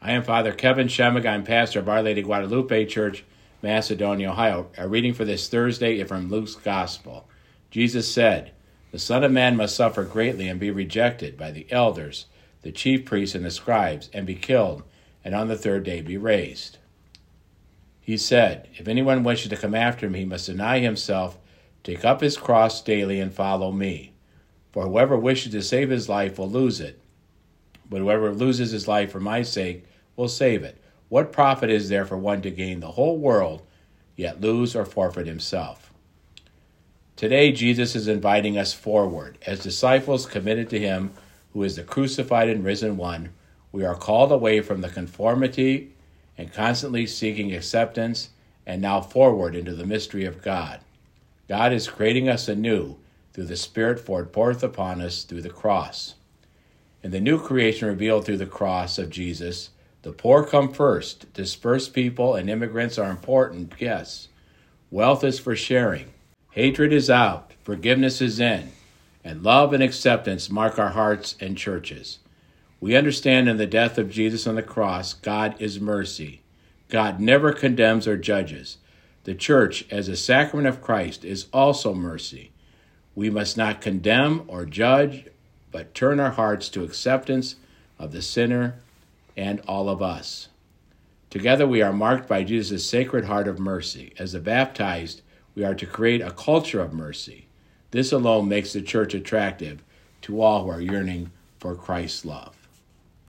I am Father Kevin Shemig. I'm pastor of Our Lady Guadalupe Church, Macedonia, Ohio. Our reading for this Thursday is from Luke's Gospel. Jesus said, "The Son of Man must suffer greatly and be rejected by the elders, the chief priests, and the scribes, and be killed, and on the third day be raised." He said, "If anyone wishes to come after me, he must deny himself, take up his cross daily, and follow me. For whoever wishes to save his life will lose it, but whoever loses his life for my sake will save it. What profit is there for one to gain the whole world, yet lose or forfeit himself?" Today, Jesus is inviting us forward. As disciples committed to him, who is the crucified and risen one, we are called away from the conformity and constantly seeking acceptance, and now forward into the mystery of God. God is creating us anew through the Spirit poured forth upon us through the cross. In the new creation revealed through the cross of Jesus, the poor come first. Dispersed people and immigrants are important guests. Wealth is for sharing. Hatred is out. Forgiveness is in. And love and acceptance mark our hearts and churches. We understand in the death of Jesus on the cross, God is mercy. God never condemns or judges. The church, as a sacrament of Christ, is also mercy. We must not condemn or judge, but turn our hearts to acceptance of the sinner and all of us. Together we are marked by Jesus' sacred heart of mercy. As the baptized, we are to create a culture of mercy. This alone makes the church attractive to all who are yearning for Christ's love.